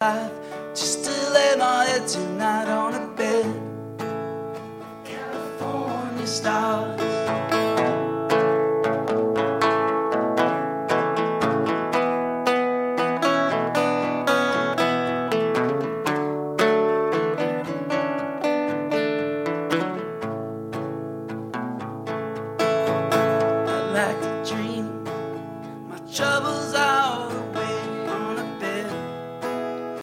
life, just to lay my head tonight on a bed. California stars. I like to dream my troubles are